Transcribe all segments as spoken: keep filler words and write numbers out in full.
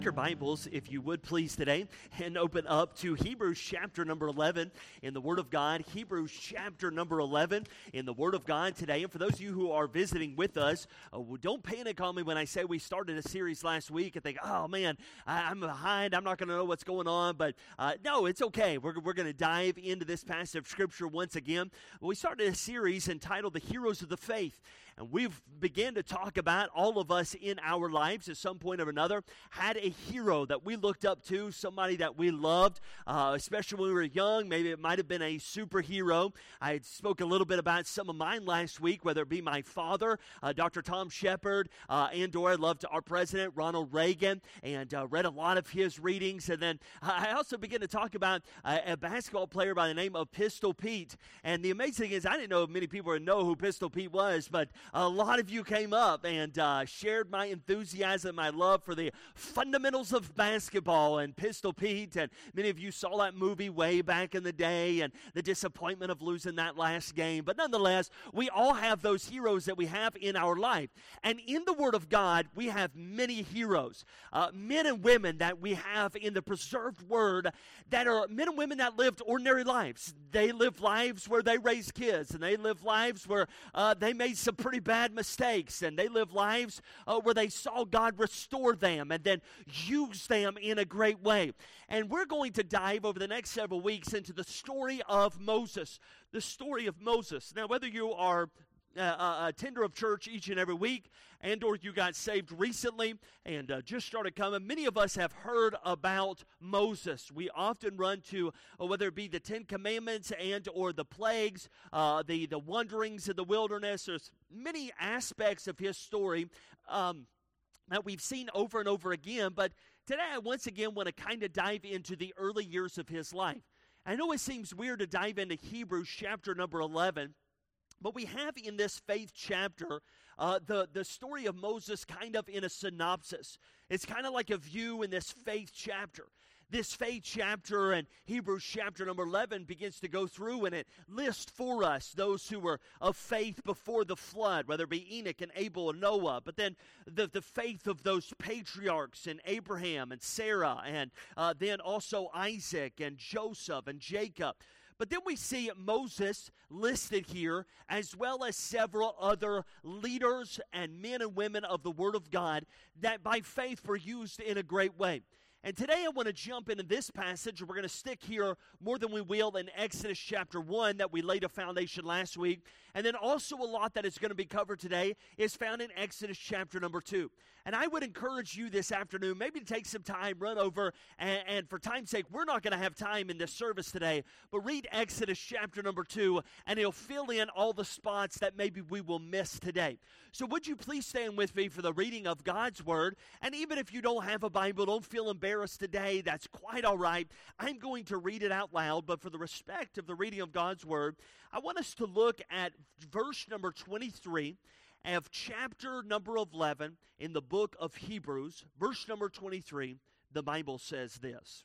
Your Bibles, if you would please today, and open up to Hebrews chapter number eleven in the Word of God. Hebrews chapter number eleven in the Word of God today. And for those of you who are visiting with us, uh, don't panic on me when I say we started a series last week and think, oh man, I, I'm behind, I'm not going to know what's going on. But uh, no, it's okay. We're, we're going to dive into this passage of Scripture once again. We started a series entitled The Heroes of the Faith. And we've began to talk about all of us in our lives at some point or another had a hero that we looked up to, somebody that we loved, uh, especially when we were young. Maybe it might have been a superhero. I had spoke a little bit about some of mine last week, whether it be my father, uh, Doctor Tom Shepard, uh, and or I loved our president, Ronald Reagan, and uh, read a lot of his readings. And then I also began to talk about uh, a basketball player by the name of Pistol Pete. And the amazing thing is, I didn't know if many people would know who Pistol Pete was, but a lot of you came up and uh, shared my enthusiasm, my love for the fundamentals of basketball and Pistol Pete. And many of you saw that movie way back in the day and the disappointment of losing that last game. But nonetheless, we all have those heroes that we have in our life. And in the Word of God, we have many heroes, uh, men and women that we have in the preserved Word that are men and women that lived ordinary lives. They lived lives where they raised kids, and they lived lives where uh, they made some pretty bad mistakes, and they lived lives uh, where they saw God restore them and then use them in a great way. And we're going to dive over the next several weeks into the story of Moses, the story of Moses. Now, whether you are Uh, a tender of church each and every week, and or you got saved recently and uh, just started coming, many of us have heard about Moses. We often run to uh, whether it be the Ten Commandments and or the plagues, uh, the, the wanderings in the wilderness. There's many aspects of his story um, that we've seen over and over again, but today I once again want to kind of dive into the early years of his life. I know it seems weird to dive into Hebrews chapter number eleven, but we have in this faith chapter uh, the, the story of Moses kind of in a synopsis. It's kind of like a view in this faith chapter. This faith chapter and Hebrews chapter number eleven begins to go through, and it lists for us those who were of faith before the flood, whether it be Enoch and Abel and Noah, but then the, the faith of those patriarchs and Abraham and Sarah, and uh, then also Isaac and Joseph and Jacob. But then we see Moses listed here, as well as several other leaders and men and women of the Word of God that by faith were used in a great way. And today I want to jump into this passage. We're going to stick here more than we will in Exodus chapter one that we laid a foundation last week. And then also a lot that is going to be covered today is found in Exodus chapter number two. And I would encourage you this afternoon maybe to take some time, run over, and, and for time's sake, we're not going to have time in this service today, but read Exodus chapter number two, and it'll fill in all the spots that maybe we will miss today. So would you please stand with me for the reading of God's Word? And even if you don't have a Bible, don't feel embarrassed today. That's quite all right. I'm going to read it out loud, but for the respect of the reading of God's Word, I want us to look at verse number twenty-three of chapter number eleven in the book of Hebrews. Verse number twenty-three, the Bible says this: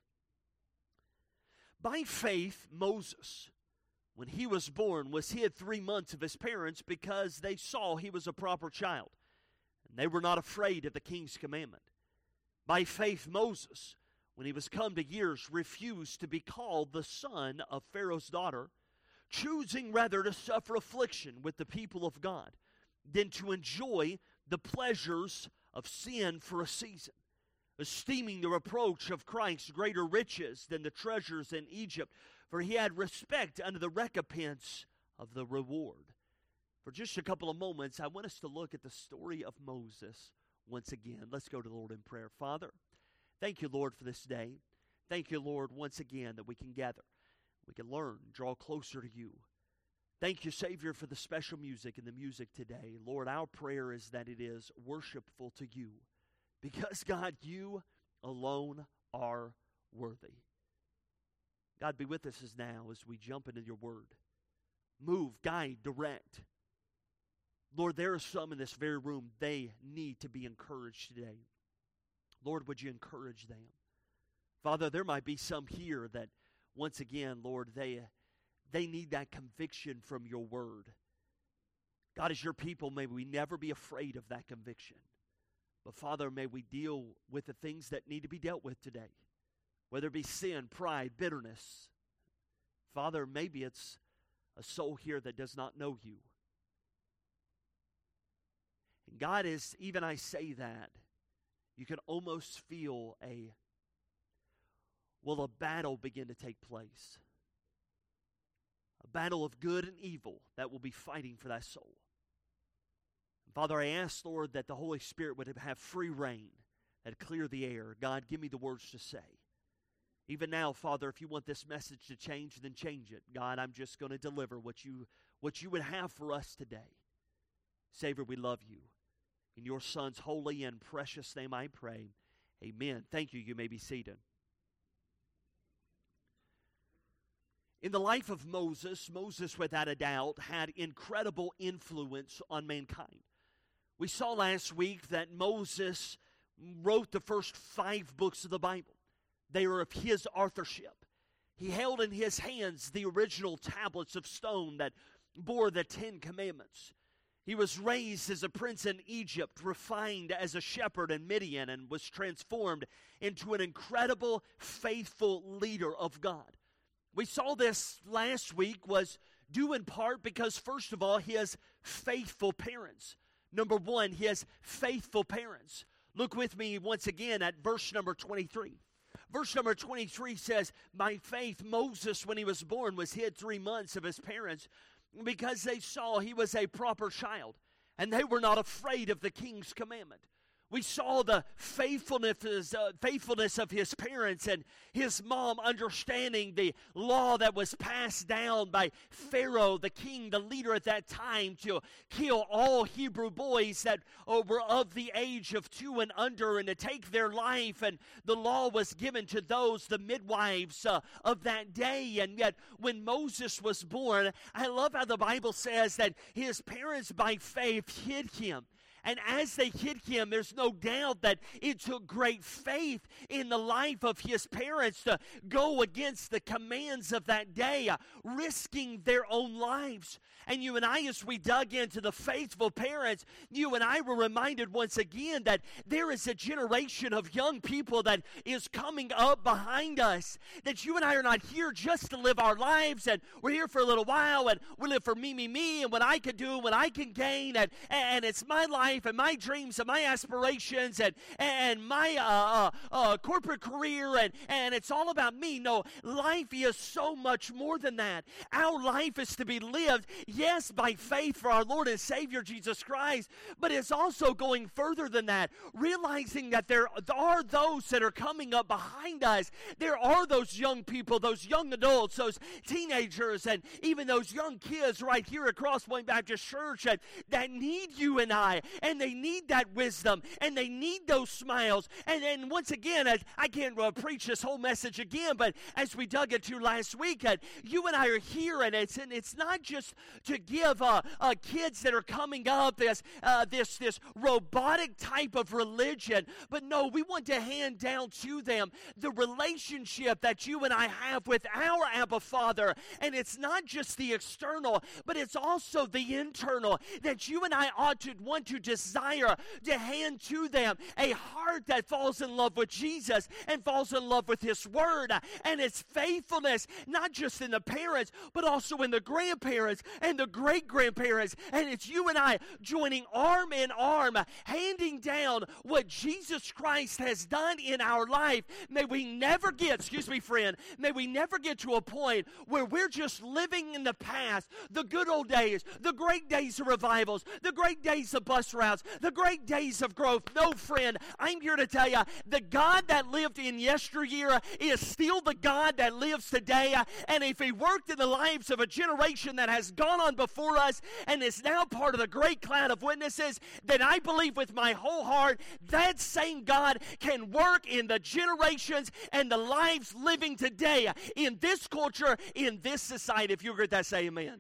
By faith, Moses, when he was born, was hid three months of his parents because they saw he was a proper child, and they were not afraid of the king's commandment. By faith, Moses, when he was come to years, refused to be called the son of Pharaoh's daughter, choosing rather to suffer affliction with the people of God than to enjoy the pleasures of sin for a season, esteeming the reproach of Christ greater riches than the treasures in Egypt, for he had respect unto the recompense of the reward. For just a couple of moments, I want us to look at the story of Moses once again. Let's go to the Lord in prayer. Father, thank you, Lord, for this day. Thank you, Lord, once again that we can gather. We can learn, draw closer to you. Thank you, Savior, for the special music and the music today. Lord, our prayer is that it is worshipful to you, because, God, you alone are worthy. God, be with us as now as we jump into your word. Move, guide, direct. Lord, there are some in this very room, they need to be encouraged today. Lord, would you encourage them? Father, there might be some here that, once again, Lord, they, they need that conviction from your word. God, as your people, may we never be afraid of that conviction. But Father, may we deal with the things that need to be dealt with today, whether it be sin, pride, bitterness. Father, maybe it's a soul here that does not know you. And God, as even I say that, you can almost feel a, well, a battle begin to take place. A battle of good and evil that will be fighting for that soul. And Father, I ask, Lord, that the Holy Spirit would have free reign, that clear the air. God, give me the words to say. Even now, Father, if you want this message to change, then change it. God, I'm just going to deliver what you, what you would have for us today. Savior, we love you. In your Son's holy and precious name I pray. Amen. Thank you. You may be seated. In the life of Moses, Moses, without a doubt, had incredible influence on mankind. We saw last week that Moses wrote the first five books of the Bible. They are of his authorship. He held in his hands the original tablets of stone that bore the Ten Commandments. He was raised as a prince in Egypt, refined as a shepherd in Midian, and was transformed into an incredible, faithful leader of God. We saw this last week was due in part because, first of all, he has faithful parents. Number one, he has faithful parents. Look with me once again at verse number twenty-three. Verse number twenty-three says, by faith, Moses, when he was born, was hid three months of his parents because they saw he was a proper child, and they were not afraid of the king's commandment. We saw the faithfulness, uh, faithfulness of his parents and his mom understanding the law that was passed down by Pharaoh, the king, the leader at that time, to kill all Hebrew boys that uh, were of the age of two and under and to take their life. And the law was given to those, the midwives uh, of that day. And yet when Moses was born, I love how the Bible says that his parents by faith hid him. And as they hid him, there's no doubt that it took great faith in the life of his parents to go against the commands of that day, uh, risking their own lives. And you and I, as we dug into the faithful parents, you and I were reminded once again that there is a generation of young people that is coming up behind us, that you and I are not here just to live our lives, and we're here for a little while, and we live for me, me, me, and what I can do, and what I can gain, and, and it's my life, and my dreams, and my aspirations, and, and my uh, uh, uh, corporate career, and, and it's all about me. No, life is so much more than that. Our life is to be lived, yes, by faith for our Lord and Savior Jesus Christ, but it's also going further than that, realizing that there are those that are coming up behind us. There are those young people, those young adults, those teenagers, and even those young kids right here at Crosspoint Baptist Church that, that need you and I, and they need that wisdom, and they need those smiles. And then once again, I, I can't uh, preach this whole message again, but as we dug into last week, uh, you and I are here, and it's and it's not just to give uh, uh, kids that are coming up this uh, this this robotic type of religion, but no, we want to hand down to them the relationship that you and I have with our Abba Father. And it's not just the external, but it's also the internal, that you and I ought to want to desire to hand to them a heart that falls in love with Jesus and falls in love with His Word, and its faithfulness, not just in the parents, but also in the grandparents and the great-grandparents. And it's you and I joining arm in arm, handing down what Jesus Christ has done in our life. May we never get, excuse me, friend, may we never get to a point where we're just living in the past, the good old days, the great days of revivals, the great days of bus routes, the great days of growth. No, friend, I'm here to tell you, the God that lived in yesteryear is still the God that lives today. And if He worked in the lives of a generation that has gone on before us and is now part of the great cloud of witnesses, then I believe with my whole heart that same God can work in the generations and the lives living today in this culture, in this society. If you agree with that, say amen.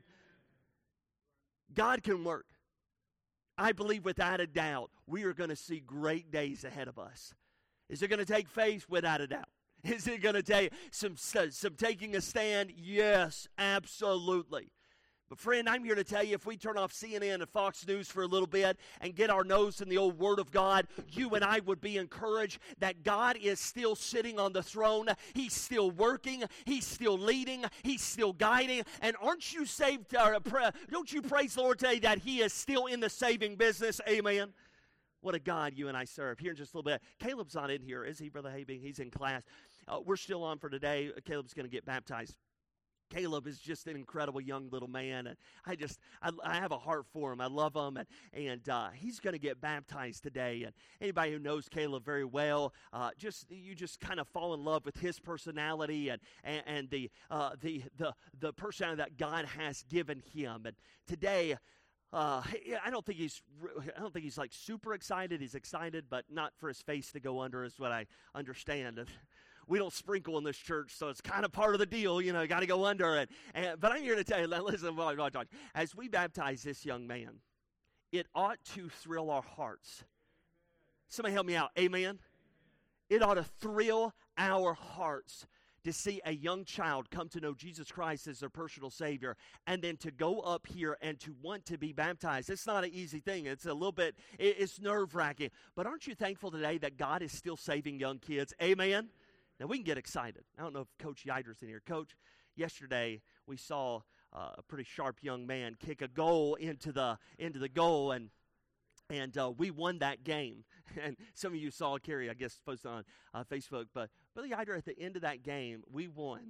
God can work. I believe without a doubt we are going to see great days ahead of us. Is it going to take faith? Without a doubt. Is it going to take some, some taking a stand? Yes, absolutely. But friend, I'm here to tell you, if we turn off C N N and Fox News for a little bit and get our nose in the old Word of God, you and I would be encouraged that God is still sitting on the throne. He's still working. He's still leading. He's still guiding. And aren't you saved? Uh, pra- don't you praise the Lord today that He is still in the saving business? Amen. What a God you and I serve. Here in just a little bit. Caleb's not in here, is he, Brother Habing? He's in class. Uh, we're still on for today. Caleb's going to get baptized. Caleb is just an incredible young little man, and I just, I, I have a heart for him. I love him, and, and uh, he's going to get baptized today. And anybody who knows Caleb very well, uh, just you just kind of fall in love with his personality and and, and the, uh, the the the personality that God has given him. And today, uh, I don't think he's, I don't think he's like super excited. He's excited, but not for his face to go under, is what I understand. We don't sprinkle in this church, so it's kind of part of the deal. You know, you got to go under it. And, but I'm here to tell you, listen, as we baptize this young man, it ought to thrill our hearts. Somebody help me out. Amen? It ought to thrill our hearts to see a young child come to know Jesus Christ as their personal Savior, and then to go up here and to want to be baptized. It's not an easy thing. It's a little bit, it's nerve-wracking. But aren't you thankful today that God is still saving young kids? Amen? Now, we can get excited. I don't know if Coach Yider's in here. Coach, yesterday we saw uh, a pretty sharp young man kick a goal into the into the goal, and and uh, we won that game. And some of you saw Carrie, I guess, posted on uh, Facebook. But Brother Yider, at the end of that game, we won.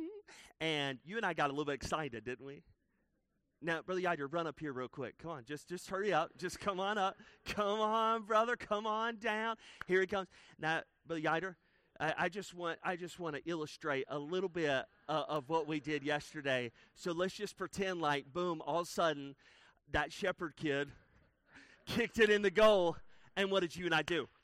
And you and I got a little bit excited, didn't we? Now, Brother Yider, run up here real quick. Come on, just just hurry up. Just come on up. Come on, brother. Come on down. Here he comes. Now, Brother Yider, I just want I just want to illustrate a little bit uh, of what we did yesterday. So let's just pretend like, boom, all of a sudden, that shepherd kid kicked it in the goal, and what did you and I do?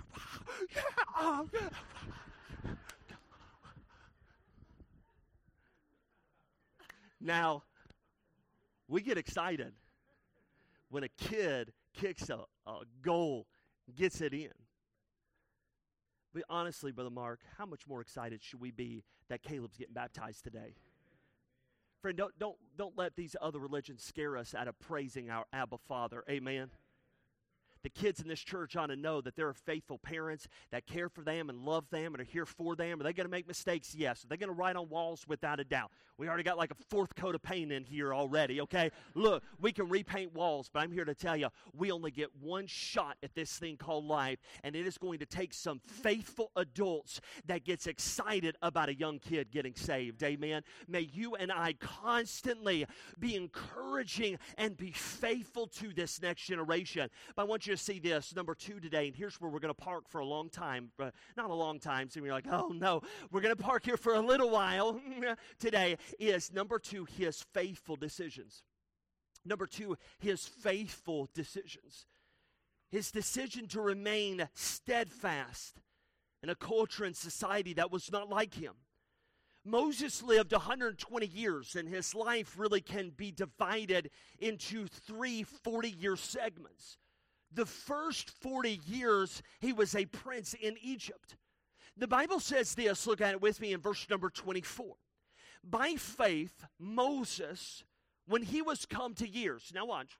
Now, we get excited when a kid kicks a, a goal, gets it in. But honestly, Brother Mark, how much more excited should we be that Caleb's getting baptized today? Friend, don't, don't, don't let these other religions scare us out of praising our Abba Father. Amen? The kids in this church ought to know that there are faithful parents that care for them and love them and are here for them. Are they going to make mistakes? Yes. Are they going to write on walls? Without a doubt. We already got like a fourth coat of paint in here already, okay? Look, we can repaint walls, but I'm here to tell you, we only get one shot at this thing called life, and it is going to take some faithful adults that gets excited about a young kid getting saved. Amen? May you and I constantly be encouraging and be faithful to this next generation. But I want you to see this, number two today, and here's where we're going to park for a long time. Uh, not a long time, so you're like, oh no, we're going to park here for a little while today, is number two, his faithful decisions. Number two, his faithful decisions. His decision to remain steadfast in a culture and society that was not like him. Moses lived one hundred twenty years, and his life really can be divided into three forty-year segments. The first forty years, he was a prince in Egypt. The Bible says this, look at it with me in verse number twenty-four. By faith, Moses, when he was come to years, now watch,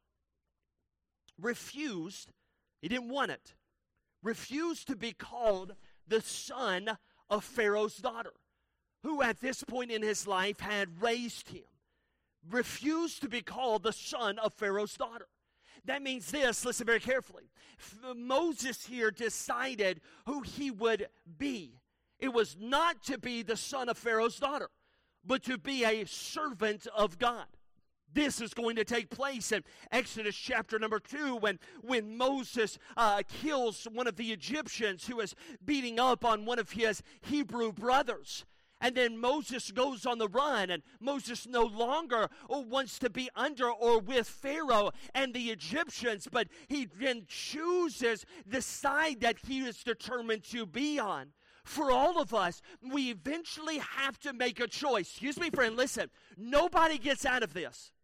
refused, he didn't want it, refused to be called the son of Pharaoh's daughter, who at this point in his life had raised him. Refused to be called the son of Pharaoh's daughter. That means this, listen very carefully. F- Moses here decided who he would be. It was not to be the son of Pharaoh's daughter, but to be a servant of God. This is going to take place in Exodus chapter number two when, when Moses uh, kills one of the Egyptians who is beating up on one of his Hebrew brothers. And then Moses goes on the run, and Moses no longer wants to be under or with Pharaoh and the Egyptians, but he then chooses the side that he is determined to be on. For all of us, we eventually have to make a choice. Excuse me, friend, listen. Nobody gets out of this.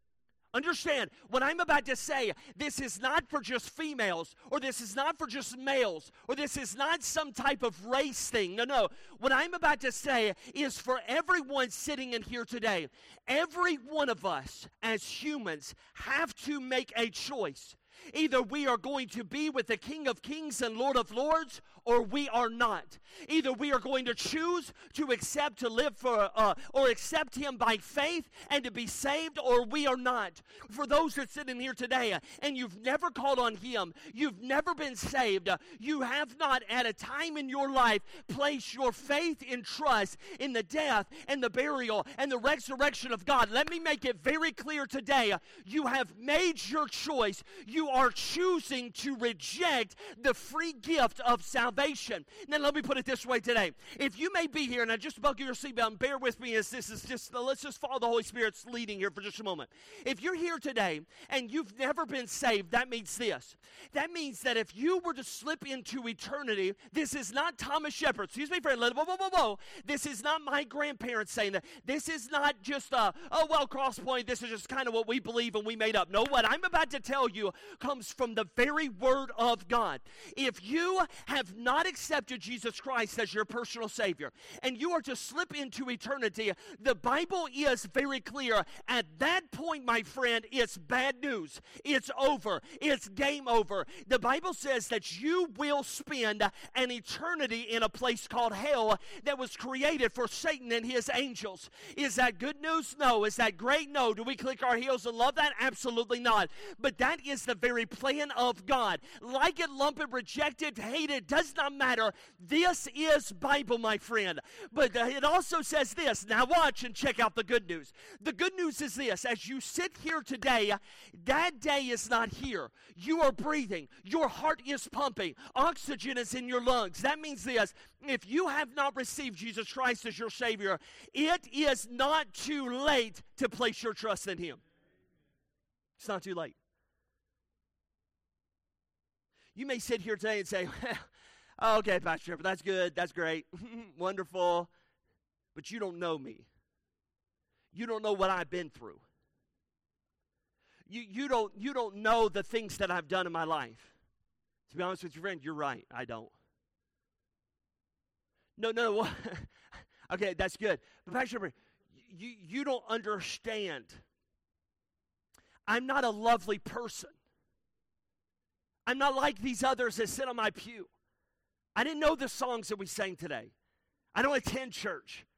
Understand, what I'm about to say, this is not for just females, or this is not for just males, or this is not some type of race thing. No, no. What I'm about to say is for everyone sitting in here today. Every one of us as humans have to make a choice. Either we are going to be with the King of Kings and Lord of Lords, or we are not. Either we are going to choose to accept to live for, uh, or accept Him by faith and to be saved, or we are not. For those that sit in here today uh, and you've never called on Him, you've never been saved, uh, you have not at a time in your life placed your faith and trust in the death and the burial and the resurrection of God. Let me make it very clear today. Uh, you have made your choice. You are choosing to reject the free gift of salvation. Now let me put it this way today. If you may be here, and I just buckle your seatbelt and bear with me as this is just, let's just follow the Holy Spirit's leading here for just a moment. If you're here today and you've never been saved, that means this. That means that if you were to slip into eternity, this is not Thomas Shepard. Excuse me, friend. Whoa, whoa, whoa, whoa. This is not my grandparents saying that. This is not just a, oh, well, Crosspoint, this is just kind of what we believe and we made up. No, what I'm about to tell you comes from the very Word of God. If you have not accepted Jesus Christ as your personal Savior, and you are to slip into eternity, the Bible is very clear. At that point, my friend, it's bad news. It's over. It's game over. The Bible says that you will spend an eternity in a place called hell that was created for Satan and his angels. Is that good news? No. Is that great? No. Do we click our heels and love that? Absolutely not. But that is the very plan of God. Like it, lump it, reject it, hate it, does not matter. This is Bible, my friend. But uh, it also says this. Now watch and check out the good news. The good news is this. As you sit here today, that day is not here. You are breathing. Your heart is pumping. Oxygen is in your lungs. That means this. If you have not received Jesus Christ as your Savior, it is not too late to place your trust in Him. It's not too late. You may sit here today and say, well, okay, Pastor Trevor, that's good, that's great, wonderful, but you don't know me. You don't know what I've been through. You, you, don't, you don't know the things that I've done in my life. To be honest with you, friend, you're right, I don't. No, no, okay, that's good. But Pastor Trevor, you, you don't understand. I'm not a lovely person. I'm not like these others that sit on my pew. I didn't know the songs that we sang today. I don't attend church.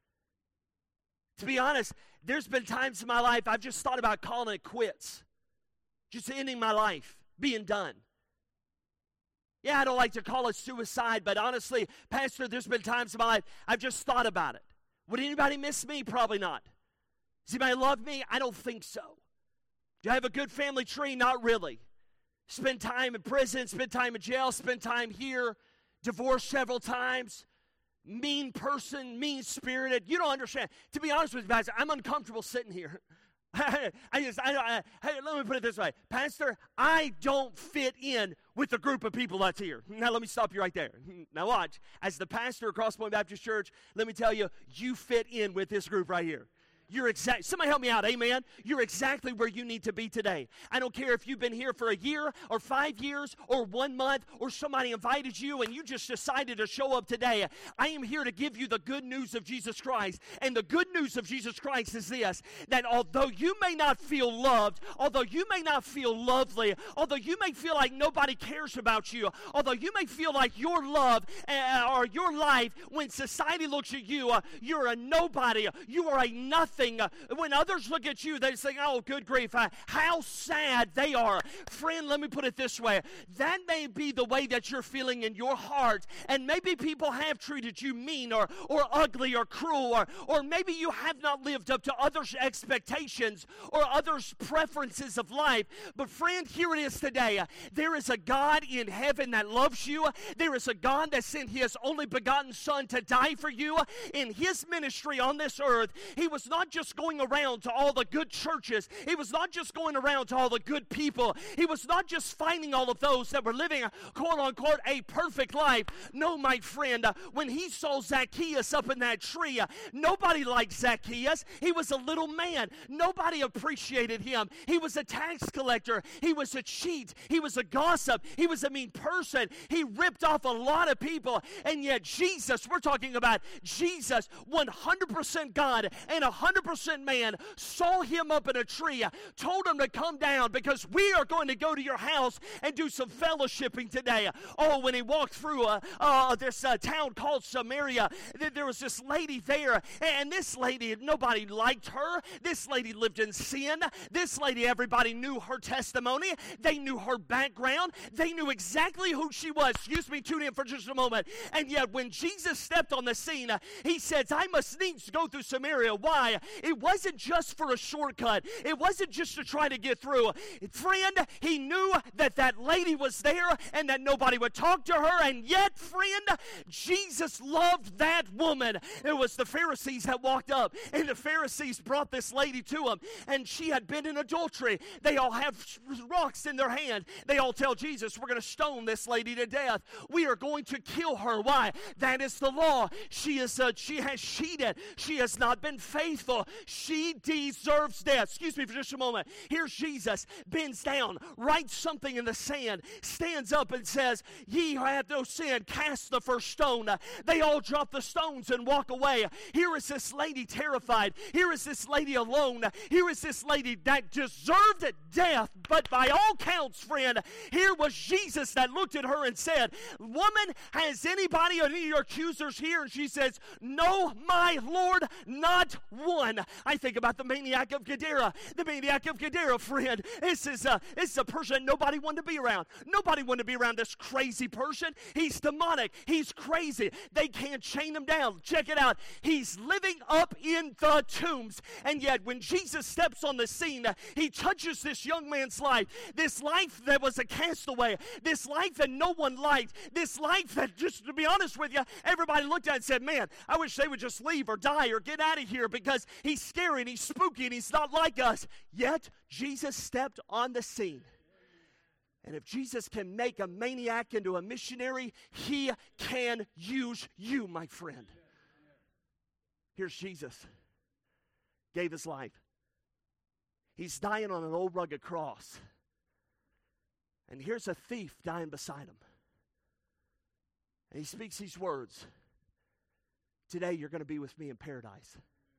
To be honest, there's been times in my life I've just thought about calling it quits. Just ending my life, being done. Yeah, I don't like to call it suicide, but honestly, Pastor, there's been times in my life I've just thought about it. Would anybody miss me? Probably not. Does anybody love me? I don't think so. Do I have a good family tree? Not really. Spend time in prison, spend time in jail, spend time here, divorced several times, mean person, mean-spirited. You don't understand. To be honest with you, Pastor, I'm uncomfortable sitting here. I just, I, I, hey, let me put it this way. Pastor, I don't fit in with the group of people that's here. Now, let me stop you right there. Now, watch. As the pastor of Crosspoint Baptist Church, let me tell you, you fit in with this group right here. You're exact. Somebody help me out, amen? You're exactly where you need to be today. I don't care if you've been here for a year or five years or one month or somebody invited you and you just decided to show up today. I am here to give you the good news of Jesus Christ. And the good news of Jesus Christ is this, that although you may not feel loved, although you may not feel lovely, although you may feel like nobody cares about you, although you may feel like your love uh, or your life, when society looks at you, uh, you're a nobody, you are a nothing. When others look at you, they say, oh, good grief, how sad they are. Friend, let me put it this way. That may be the way that you're feeling in your heart, and maybe people have treated you mean or, or ugly or cruel, or, or maybe you have not lived up to others' expectations or others' preferences of life. But friend, here it is today. There is a God in heaven that loves you. There is a God that sent His only begotten Son to die for you. In His ministry on this earth, He was not not just going around to all the good churches. He was not just going around to all the good people. He was not just finding all of those that were living, quote unquote, a perfect life. No, my friend, uh, when he saw Zacchaeus up in that tree, uh, nobody liked Zacchaeus. He was a little man. Nobody appreciated him. He was a tax collector. He was a cheat. He was a gossip. He was a mean person. He ripped off a lot of people. And yet Jesus, we're talking about Jesus, one hundred percent God and one hundred percent man, saw him up in a tree, told him to come down because we are going to go to your house and do some fellowshipping today. Oh, when he walked through uh, uh, this uh, town called Samaria, th- there was this lady there, and this lady, nobody liked her. This lady lived in sin. This lady, everybody knew her testimony. They knew her background. They knew exactly who she was. Excuse me, tune in for just a moment. And yet when Jesus stepped on the scene, uh, he says, I must needs go through Samaria. Why? It wasn't just for a shortcut. It wasn't just to try to get through. Friend, he knew that that lady was there and that nobody would talk to her. And yet, friend, Jesus loved that woman. It was the Pharisees that walked up, and the Pharisees brought this lady to him, and she had been in adultery. They all have rocks in their hand. They all tell Jesus, we're going to stone this lady to death. We are going to kill her. Why? That is the law. She is uh, she has cheated. She has not been faithful. She deserves death. Excuse me for just a moment. Here's Jesus, bends down, writes something in the sand, stands up and says, ye who have no sin, cast the first stone. They all drop the stones and walk away. Here is this lady terrified. Here is this lady alone. Here is this lady that deserved death. But by all counts, friend, here was Jesus that looked at her and said, woman, has anybody or any of your accusers here? And she says, no, my Lord, not one. I think about the maniac of Gadara. The maniac of Gadara, friend. This is a, this is a person nobody wanted to be around. Nobody wanted to be around this crazy person. He's demonic. He's crazy. They can't chain him down. Check it out. He's living up in the tombs. And yet when Jesus steps on the scene, he touches this young man's life. This life that was a castaway. This life that no one liked. This life that, just to be honest with you, everybody looked at and said, man, I wish they would just leave or die or get out of here because he's scary and he's spooky and he's not like us. Yet Jesus stepped on the scene. And if Jesus can make a maniac into a missionary, he can use you, my friend. Here's Jesus. Gave his life. He's dying on an old rugged cross. And here's a thief dying beside him. And he speaks these words. Today you're going to be with me in paradise.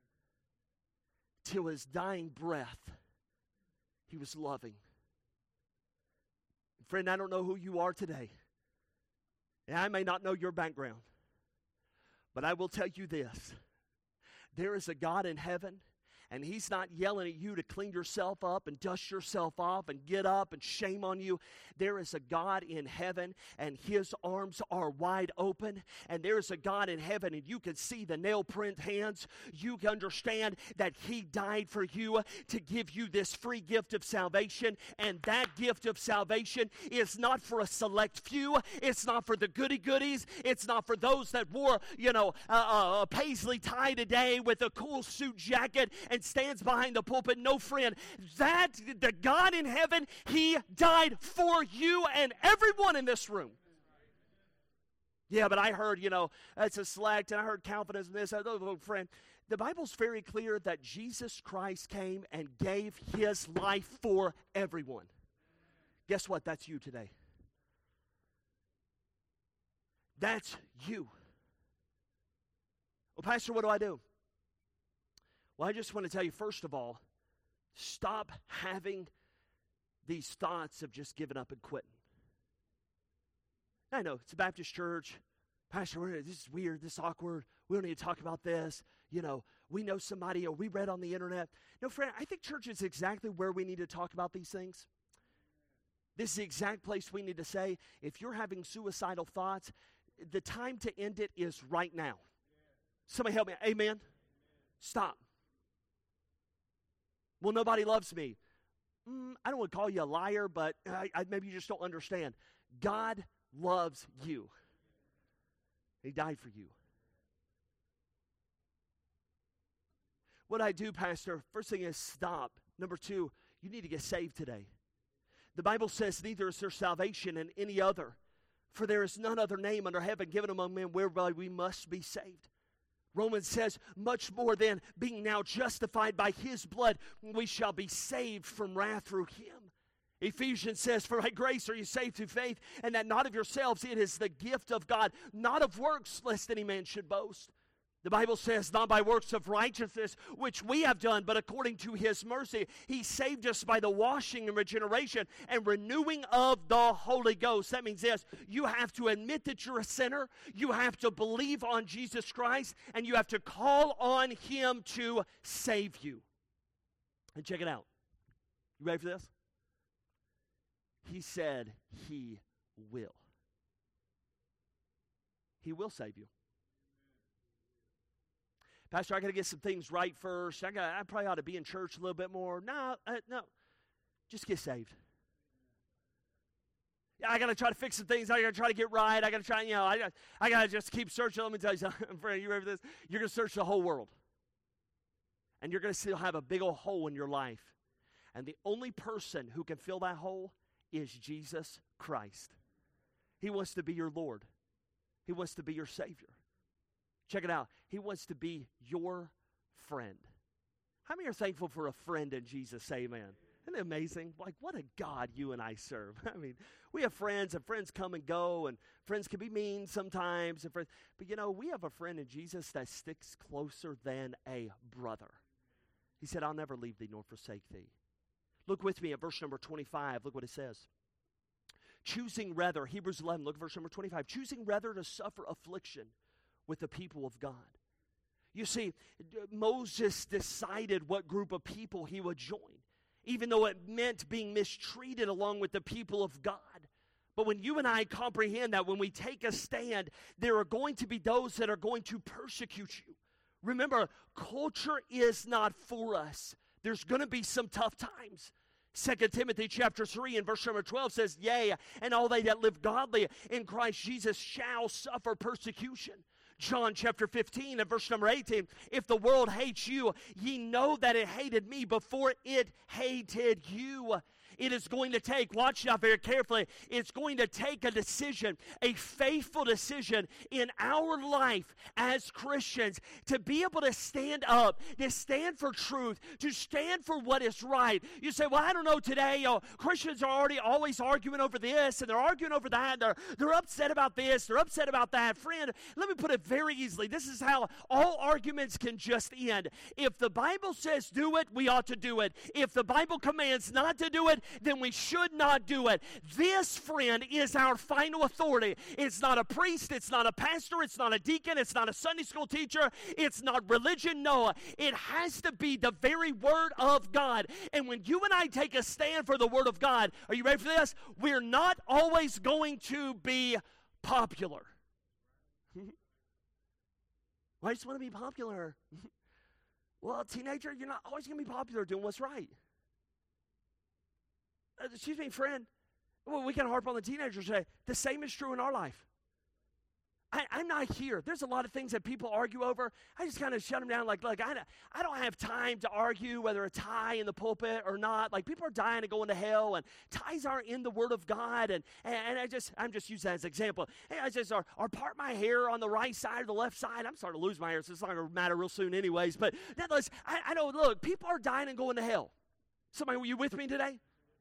Till his dying breath, he was loving. Friend, I don't know who you are today. And I may not know your background. But I will tell you this. There is a God in heaven, and he's not yelling at you to clean yourself up and dust yourself off and get up and shame on you. There is a God in heaven, and his arms are wide open. And there is a God in heaven, and you can see the nail print hands. You can understand that he died for you to give you this free gift of salvation. And that gift of salvation is not for a select few. It's not for the goody-goodies. It's not for those that wore, you know, a, a paisley tie today with a cool suit jacket and stands behind the pulpit. No, friend, that the God in heaven, he died for you and everyone in this room. Yeah, but I heard, you know, it's a select, and I heard Calvinism this. Oh, friend, the Bible's very clear that Jesus Christ came and gave his life for everyone. Guess what? That's you today. That's you. Well, Pastor, what do I do? Well, I just want to tell you, first of all, stop having these thoughts of just giving up and quitting. I know, it's a Baptist church. Pastor, this is weird, this is awkward. We don't need to talk about this. You know, we know somebody, or we read on the internet. No, friend, I think church is exactly where we need to talk about these things. This is the exact place we need to say, if you're having suicidal thoughts, the time to end it is right now. Somebody help me. Amen? Stop. Well, nobody loves me. Mm, I don't want to call you a liar, but I, I, maybe you just don't understand. God loves you. He died for you. What I do, Pastor, first thing is stop. Number two, you need to get saved today. The Bible says, neither is there salvation in any other, for there is none other name under heaven given among men whereby we must be saved. Romans says, much more than being now justified by his blood, we shall be saved from wrath through him. Ephesians says, for by grace are you saved through faith, and that not of yourselves, it is the gift of God, not of works, lest any man should boast. The Bible says, not by works of righteousness, which we have done, but according to his mercy. He saved us by the washing and regeneration and renewing of the Holy Ghost. That means this, you have to admit that you're a sinner, you have to believe on Jesus Christ, and you have to call on him to save you. And check it out. You ready for this? He said he will. He will save you. Pastor, I got to get some things right first. I got. I probably ought to be in church a little bit more. No, uh, no. Just get saved. Yeah, I got to try to fix some things. I got to try to get right. I got to try, you know, I got I got to just keep searching. Let me tell you something, friend, you ready for this? You're going to search the whole world. And you're going to still have a big old hole in your life. And the only person who can fill that hole is Jesus Christ. He wants to be your Lord. He wants to be your Savior. Check it out. He wants to be your friend. How many are thankful for a friend in Jesus? Say amen. Isn't it amazing? Like, what a God you and I serve. I mean, we have friends, and friends come and go, and friends can be mean sometimes. And friends, but, you know, we have a friend in Jesus that sticks closer than a brother. He said, I'll never leave thee nor forsake thee. Look with me at verse number twenty-five. Look what it says. Choosing rather, Hebrews eleven, look at verse number twenty-five. Choosing rather to suffer affliction with the people of God. You see, Moses decided what group of people he would join, even though it meant being mistreated along with the people of God. But when you and I comprehend that when we take a stand, there are going to be those that are going to persecute you. Remember, culture is not for us. There's going to be some tough times. Second Timothy chapter three and verse number twelve says, yea, and all they that live godly in Christ Jesus shall suffer persecution. John chapter fifteen and verse number eighteen, if the world hates you, ye know that it hated me before it hated you. It is going to take, watch now very carefully, it's going to take a decision, a faithful decision in our life as Christians to be able to stand up, to stand for truth, to stand for what is right. You say, well, I don't know today, you know, Christians are already always arguing over this, and they're arguing over that, and they're, they're upset about this, they're upset about that. Friend, let me put it very easily. This is how all arguments can just end. If the Bible says do it, we ought to do it. If the Bible commands not to do it, then we should not do it. This, friend, is our final authority. It's not a priest, it's not a pastor, it's not a deacon, it's not a Sunday school teacher, it's not religion. No, it has to be the very Word of God. And when you and I take a stand for the Word of God, are you ready for this? We're not always going to be popular. Well, I just want to be popular. Well, teenager, you're not always going to be popular doing what's right. Uh, excuse me, friend. Well, we can harp on the teenagers today. The same is true in our life. I, I'm not here. There's a lot of things that people argue over. I just kind of shut them down. Like, like I, I don't have time to argue whether a tie in the pulpit or not. Like, people are dying and going to hell, and ties aren't in the Word of God. And, and, and I just, I'm just using that as an example. Hey, I just, or, or part my hair on the right side or the left side. I'm starting to lose my hair, so it's not going to matter real soon anyways. But nonetheless, I, I don't, look, people are dying and going to hell. Somebody, were you with me today?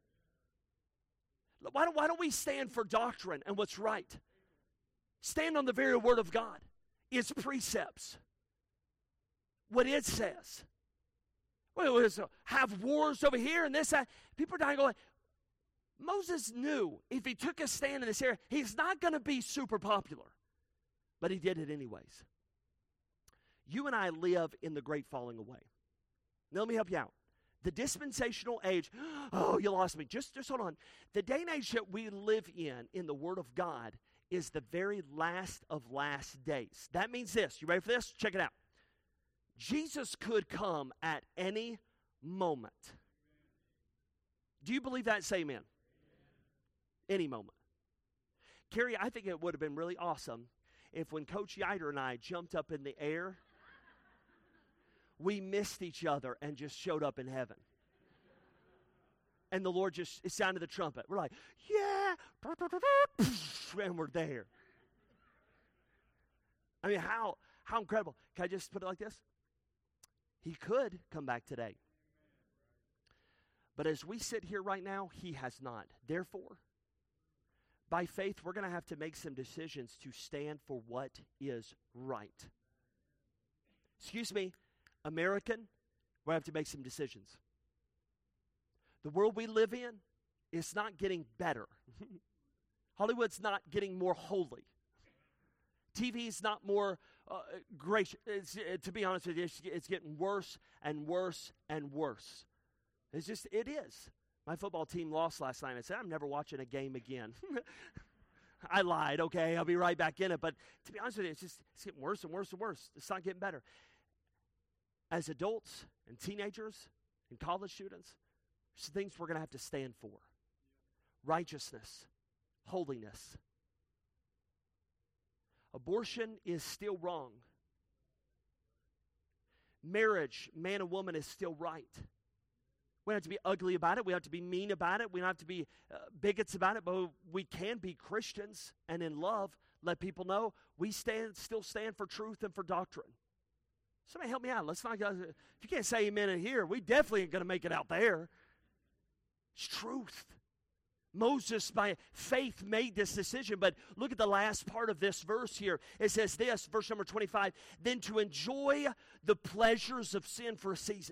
Why don't, why don't we stand for doctrine and what's right? Stand on the very Word of God, its precepts, what it says. Well, have wars over here and this, that. People are dying going, Moses knew if he took a stand in this area, he's not going to be super popular. But he did it anyways. You and I live in the great falling away. Now let me help you out. The dispensational age, oh, you lost me. Just, just hold on. The day and age that we live in, in the Word of God, is the very last of last days. That means this. You ready for this? Check it out. Jesus could come at any moment. Do you believe that? Say amen. Any moment. Carrie, I think it would have been really awesome if when Coach Yider and I jumped up in the air, we missed each other and just showed up in heaven. And the Lord just, it sounded the trumpet. We're like, yeah, and we're there. I mean, how, how incredible. Can I just put it like this? He could come back today. But as we sit here right now, he has not. Therefore, by faith, we're going to have to make some decisions to stand for what is right. Excuse me, American, we have to make some decisions. The world we live in is not getting better. Hollywood's not getting more holy. T V is not more uh, gracious. It's, uh, to be honest with you, it's, it's getting worse and worse and worse. It's just, it is. My football team lost last night. I said, I'm never watching a game again. I lied, okay, I'll be right back in it. But to be honest with you, it's just it's getting worse and worse and worse. It's not getting better. As adults and teenagers and college students, there's things we're going to have to stand for. Righteousness, holiness. Abortion is still wrong. Marriage, man and woman, is still right. We don't have to be ugly about it. We don't have to be mean about it. We don't have to be uh, bigots about it. But we can be Christians and in love let people know we stand, still stand for truth and for doctrine. Somebody help me out. Let's not. Uh, if you can't say amen in here, we definitely ain't going to make it out there. It's truth. Moses, by faith, made this decision. But look at the last part of this verse here. It says this, verse number twenty-five, then to enjoy the pleasures of sin for a season.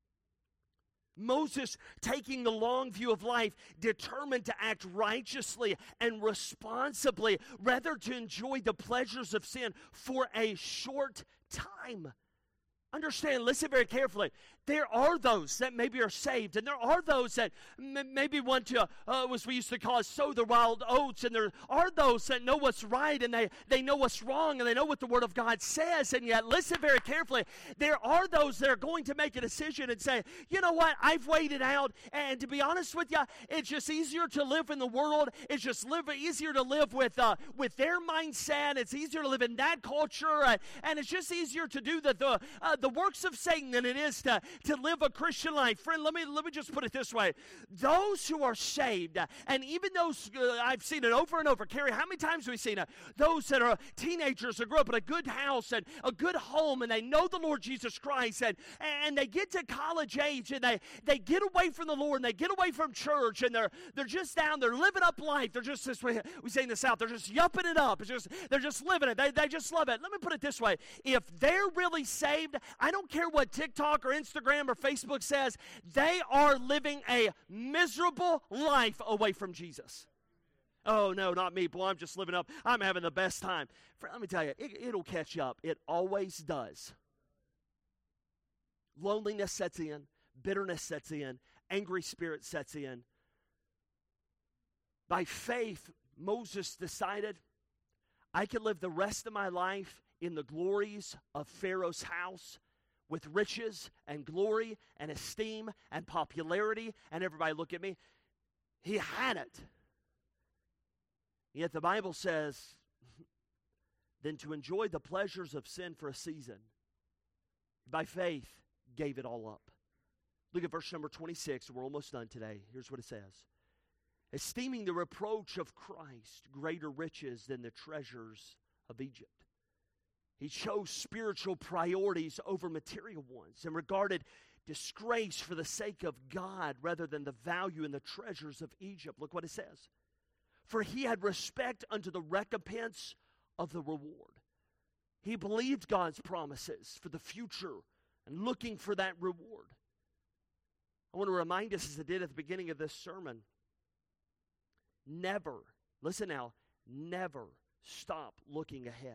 Moses, taking the long view of life, determined to act righteously and responsibly, rather to enjoy the pleasures of sin for a short time. Understand, listen very carefully. There are those that maybe are saved, and there are those that m- maybe want to, uh, as we used to call it, sow the wild oats, and there are those that know what's right, and they, they know what's wrong, and they know what the Word of God says, and yet, listen very carefully, there are those that are going to make a decision and say, you know what, I've waited out, and to be honest with you, it's just easier to live in the world, it's just live, easier to live with, uh, with their mindset, it's easier to live in that culture, uh, and it's just easier to do the, the, uh, the works of Satan than it is to to live a Christian life. Friend, let me let me just put it this way. Those who are saved, and even those, uh, I've seen it over and over. Carrie, how many times have we seen it? Those that are teenagers that grew up in a good house and a good home, and they know the Lord Jesus Christ, and, and they get to college age, and they, they get away from the Lord, and they get away from church, and they're they're just down, they're living up life. They're just, this way, we say in the South, they're just yupping it up. It's just, they're just living it. They, they just love it. Let me put it this way. If they're really saved, I don't care what TikTok or Instagram or Facebook says, they are living a miserable life away from Jesus. Oh, no, not me. Boy, I'm just living up. I'm having the best time. Friend, let me tell you, it, it'll catch up. It always does. Loneliness sets in. Bitterness sets in. Angry spirit sets in. By faith, Moses decided, I can live the rest of my life in the glories of Pharaoh's house, with riches and glory and esteem and popularity, and everybody look at me. He had it. Yet the Bible says, then to enjoy the pleasures of sin for a season, by faith, gave it all up. Look at verse number twenty-six. We're almost done today. Here's what it says. Esteeming the reproach of Christ greater riches than the treasures of Egypt. He chose spiritual priorities over material ones and regarded disgrace for the sake of God rather than the value and the treasures of Egypt. Look what it says. For he had respect unto the recompense of the reward. He believed God's promises for the future and looking for that reward. I want to remind us, as I did at the beginning of this sermon, never, listen now, never stop looking ahead.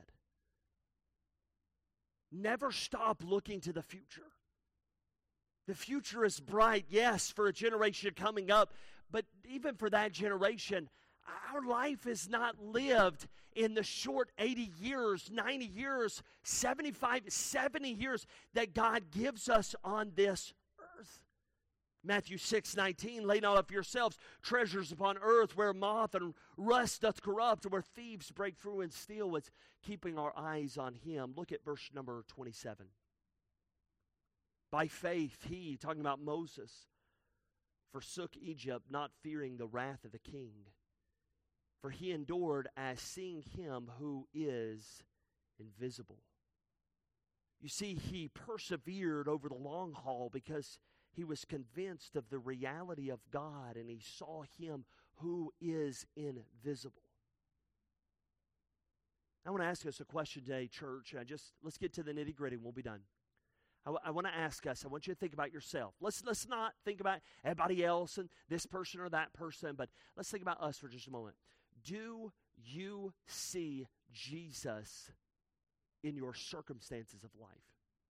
Never stop looking to the future. The future is bright, yes, for a generation coming up, but even for that generation, our life is not lived in the short eighty years, ninety years, seventy-five, seventy years that God gives us on this earth. Matthew six nineteen, lay not up yourselves treasures upon earth where moth and rust doth corrupt, where thieves break through and steal. What's keeping our eyes on him. Look at verse number twenty-seven. By faith, he, talking about Moses, forsook Egypt, not fearing the wrath of the king. For he endured as seeing him who is invisible. You see, he persevered over the long haul because he was convinced of the reality of God, and he saw him who is invisible. I want to ask us a question today, church. I just let's get to the nitty-gritty and we'll be done. I, w- I want to ask us, I want you to think about yourself. Let's, let's not think about everybody else and this person or that person, but let's think about us for just a moment. Do you see Jesus in your circumstances of life?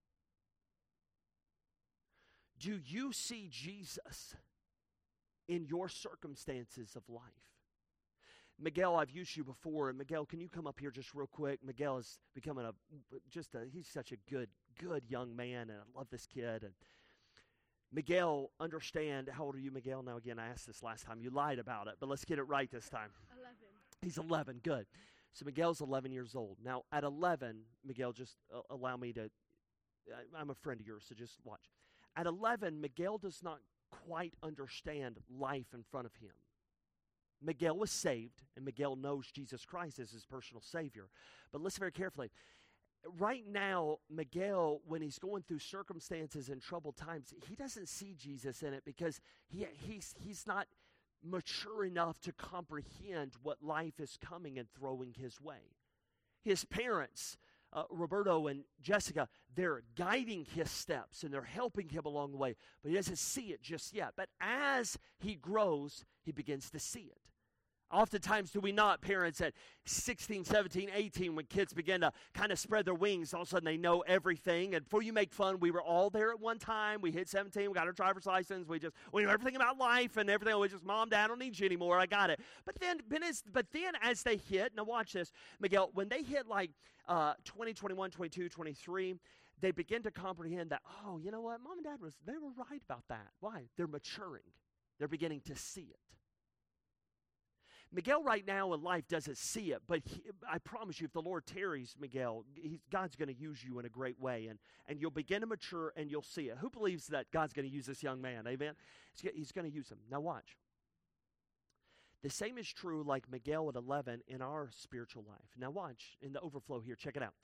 Do you see Jesus in your circumstances of life? Miguel, I've used you before, and Miguel, can you come up here just real quick? Miguel is becoming a, just a, he's such a good, good young man, and I love this kid. And Miguel, understand, how old are you, Miguel? Now, again, I asked this last time. You lied about it, but let's get it right this time. eleven. He's eleven, good. So Miguel's eleven years old. Now, at eleven, Miguel, just uh, allow me to, I, I'm a friend of yours, so just watch. At eleven, Miguel does not quite understand life in front of him. Miguel was saved, and Miguel knows Jesus Christ as his personal Savior. But listen very carefully. Right now, Miguel, when he's going through circumstances and troubled times, he doesn't see Jesus in it because he, he's, he's not mature enough to comprehend what life is coming and throwing his way. His parents, uh, Roberto and Jessica, they're guiding his steps and they're helping him along the way, but he doesn't see it just yet. But as he grows, he begins to see it. Oftentimes, do we not, parents at sixteen, seventeen, eighteen, when kids begin to kind of spread their wings, all of a sudden they know everything. And before you make fun, we were all there at one time. We hit seventeen, we got our driver's license. We just, we know everything about life and everything. We just, Mom, Dad, I don't need you anymore. I got it. But then, but, as, but then as they hit, now watch this, Miguel, when they hit like uh, twenty, twenty-one, twenty-two, twenty-three, they begin to comprehend that, oh, you know what? Mom and Dad, was they were right about that. Why? They're maturing. They're beginning to see it. Miguel right now in life doesn't see it, but he, I promise you, if the Lord tarries, Miguel, he's, God's going to use you in a great way, and, and you'll begin to mature, and you'll see it. Who believes that God's going to use this young man? Amen? He's, he's going to use him. Now watch. The same is true like Miguel at eleven in our spiritual life. Now watch, in the overflow here, check it out.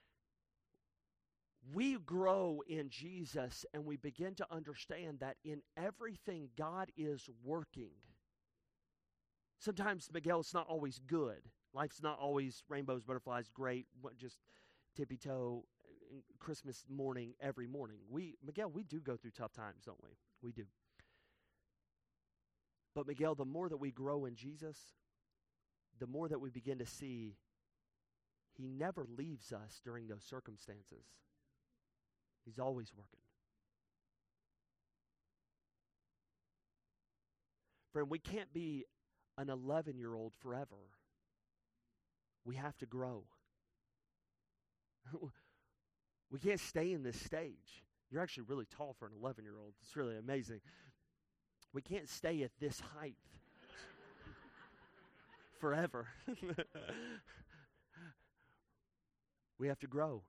We grow in Jesus, and we begin to understand that in everything God is working. Sometimes, Miguel, it's not always good. Life's not always rainbows, butterflies, great, just tippy-toe, Christmas morning every morning. We, Miguel, we do go through tough times, don't we? We do. But, Miguel, the more that we grow in Jesus, the more that we begin to see he never leaves us during those circumstances. He's always working. Friend, we can't be an eleven-year-old forever. We have to grow. We can't stay in this stage. You're actually really tall for an eleven-year-old. It's really amazing. We can't stay at this height forever. We have to grow.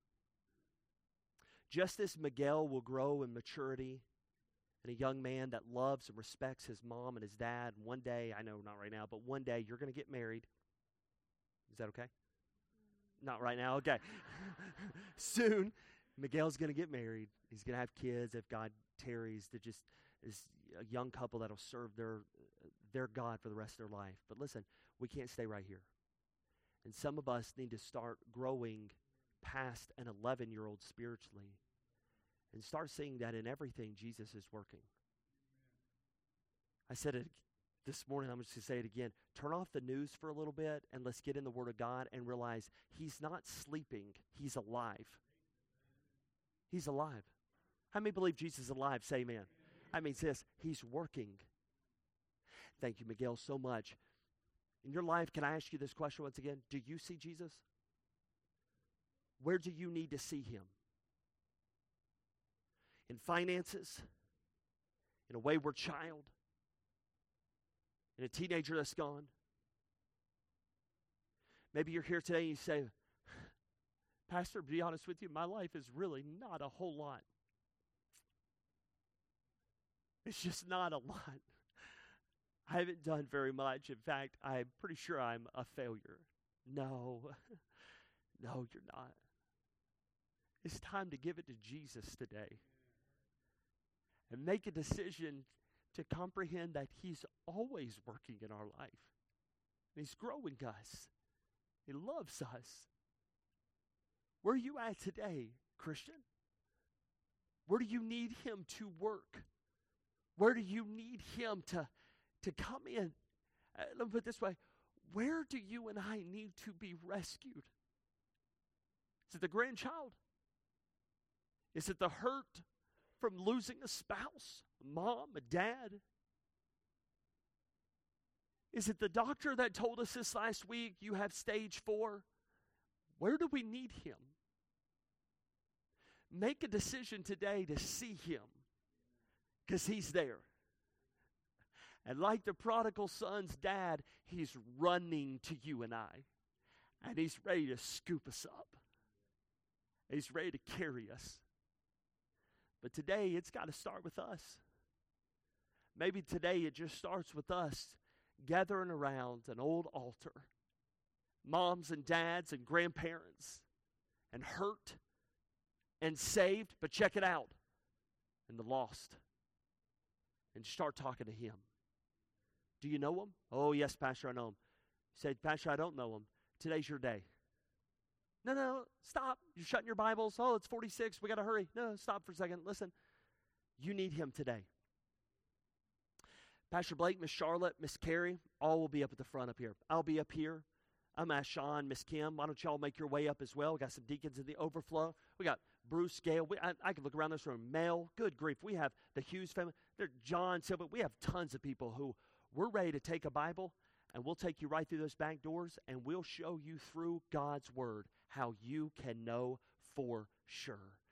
Just as Miguel will grow in maturity, and a young man that loves and respects his mom and his dad. And one day, I know not right now, but one day you're going to get married. Is that okay? Mm. Not right now? Okay. Soon, Miguel's going to get married. He's going to have kids if God tarries. To just is a young couple that'll serve their their God for the rest of their life. But listen, we can't stay right here. And some of us need to start growing past an eleven-year-old spiritually. And start seeing that in everything Jesus is working. I said it this morning, I'm just going to say it again. Turn off the news for a little bit and let's get in the Word of God and realize he's not sleeping, he's alive. He's alive. How many believe Jesus is alive? Say amen. I mean, this, he's working. Thank you, Miguel, so much. In your life, can I ask you this question once again? Do you see Jesus? Where do you need to see him? In finances, in a wayward child, in a teenager that's gone. Maybe you're here today and you say, Pastor, to be honest with you, my life is really not a whole lot. It's just not a lot. I haven't done very much. In fact, I'm pretty sure I'm a failure. No, no, you're not. It's time to give it to Jesus today and make a decision to comprehend that He's always working in our life. He's growing us. He loves us. Where are you at today, Christian? Where do you need Him to work? Where do you need Him to, to come in? Uh, let me put it this way. Where do you and I need to be rescued? Is it the grandchild? Is it the hurt from losing a spouse, a mom, a dad? Is it the doctor that told us this last week, you have stage four? Where do we need Him? Make a decision today to see Him, because He's there. And like the prodigal son's dad, He's running to you and I. And He's ready to scoop us up. He's ready to carry us. But today, it's got to start with us. Maybe today it just starts with us gathering around an old altar. Moms and dads and grandparents, and hurt and saved, but check it out, and the lost. And start talking to Him. Do you know Him? Oh, yes, Pastor, I know Him. You say, Pastor, I don't know Him. Today's your day. No, no, stop. You're shutting your Bibles. Oh, it's forty-six. We got to hurry. No, stop for a second. Listen, you need Him today. Pastor Blake, Miss Charlotte, Miss Carrie, all will be up at the front up here. I'll be up here. I'm asked Sean, Miss Kim. Why don't y'all make your way up as well? We got some deacons in the overflow. We got Bruce Gale. We, I, I can look around this room. Mel, good grief. We have the Hughes family. There, John, Silva. We have tons of people who we're ready to take a Bible, and we'll take you right through those back doors, and we'll show you through God's Word how you can know for sure.